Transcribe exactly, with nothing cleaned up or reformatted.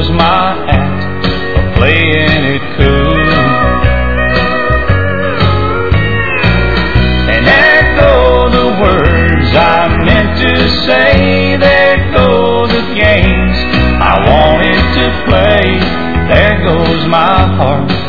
goes my act of playing it cool. And there go the words I meant to say. There go the games I wanted to play. There goes my heart